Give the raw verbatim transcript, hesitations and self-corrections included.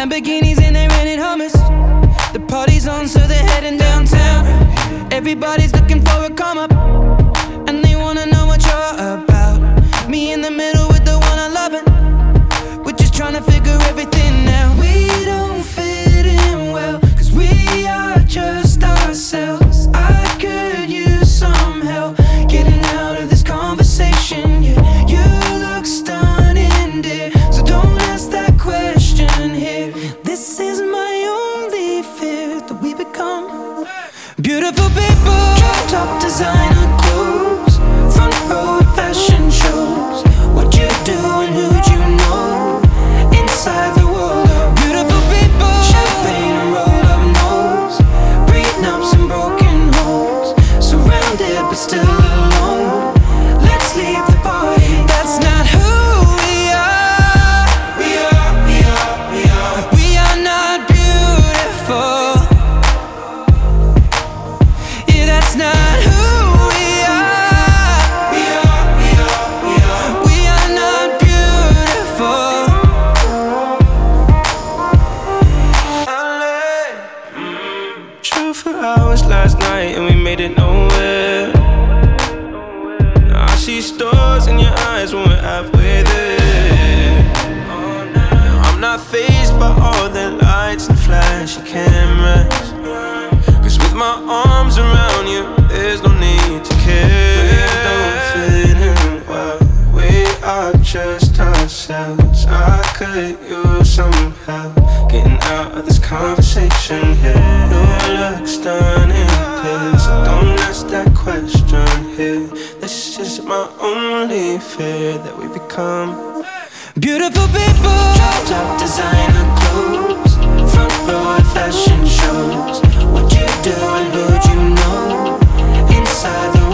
Lamborghinis and they rented hummus. The party's on, so they're heading downtown. Everybody's looking for a come up, and they wanna know what you're about. Me in the middle with the one I love it. We're just trying to figure everything out. We don't fit in well, cause we are just ourselves. I could use some help getting out of this conversation. Yeah, you look stunning, dear, so don't ask that question here. This is my only fear, that we become beautiful people. Top designer clothes, front row fashion shows. What you do and who'd you know? Inside the world of beautiful people. Champagne and roll up nose, prenups and broken homes. Surrounded but still alone. Let's leave the party. That's not who we are. We are, we are, we are. We are not beautiful. Yeah, that's not who we are. We are, we are, we are. We are not beautiful. Drove for hours last night and we made it nowhere. Now I see stars in your eyes when we're halfway there. Now I'm not fazed by all the lights and flashy cameras, cause with my arms around you, there's no need to care. We don't fit in well, we are just ourselves. I could use some help getting out of this conversation here. You look stunning, please, so don't ask that question here. This is my only fear, that we become beautiful people. Top designer clothes, front row fashion shows. What you do and who'd you know? Inside the